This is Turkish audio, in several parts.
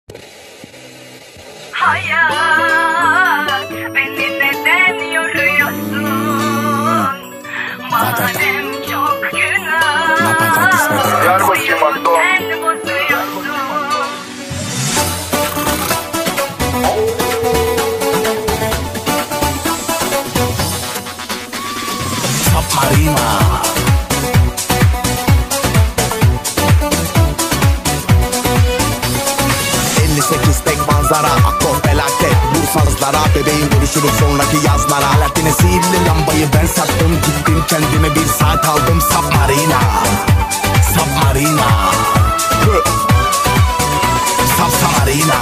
Hayat, beni neden yoruyorsun? Madem çok günah, oyunu sen bozuyorsun. Submarina. 58 tek manzara, akor felaket. Bursa'zlara bebeğim, görüşürüz sonraki yazlara. Alaaddin'e sihirli lambayı ben sattım, gittim kendime bir saat aldım. Submarina, Submarina, Submarina,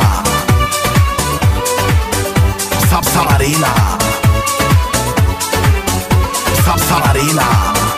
Submarina, Submarina,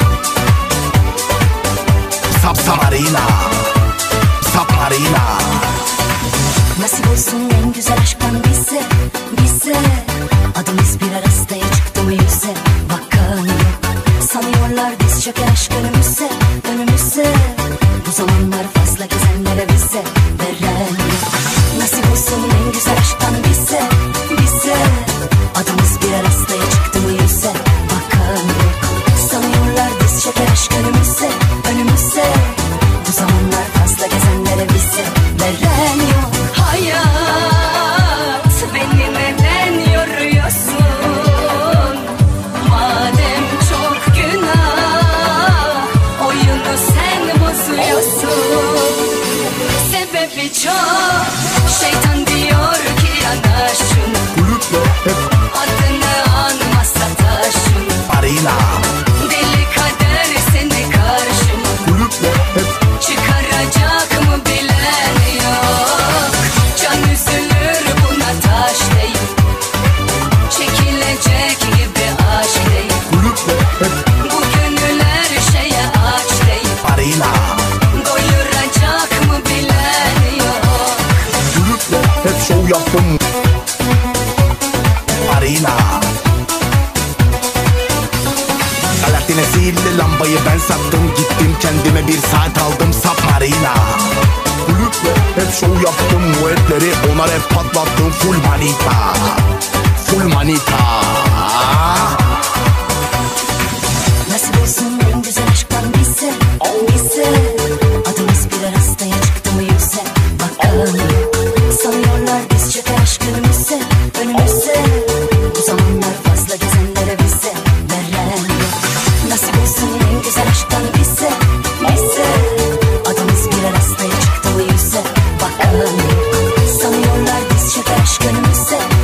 Submarina, Submarina. Nasip olsun en güzel aşktan bize, bize. Adımız bir arastaya çıktı mı yüze? Bakan yok, sanıyorlar diz çöker aşk önümüze, önümüze. Bu zamanlar fazla gezenlere bize veren yok. Nasip olsun en güzel aşktan bize, bize. Adımız bir arastaya çıktı mı yüze? Bakan yok, sanıyorlar diz çöker aşk önümüze, önümüze. Bu zamanlar fazla gezenlere bize veren yok. Hayat, beni neden yoruyorsun? Madem çok günah, oyunu sen bozuyorsun. Sebebi çok, şeytan diyor ki yana şunu, adını anma sata şunu. Marina, Deli kader seni karşıma, çıkaracak mı bilen yok. Can üzülür buna taş değil, çekilecek gibi aşk değil. Bu gönül her şeye aç değil, Marina. doyuracak mı bilen yok. Hep şov yaptım. Marina. Alaaddin'e sihirli lambayı ben sattım, gittim kendime bir saat aldım. Submarina. Hep şov yaptım, bu etleri ona hep patlattım. Full manita, full manita. Nasip olsun en güzel aşktan bize, bize. Adımız bir arastaya çıktı mı yüze? Bakan yok, sanıyorlar diz çöker aşk önümüze, önümüze. Bu zamanlar fazla gezenlere bize veren yok. Nasip olsun en güzel aşktan bize, bize. Adımız bir arastaya çıktı mı yüze? Bakan yok, sanıyorlar diz çöker aşk önümüze,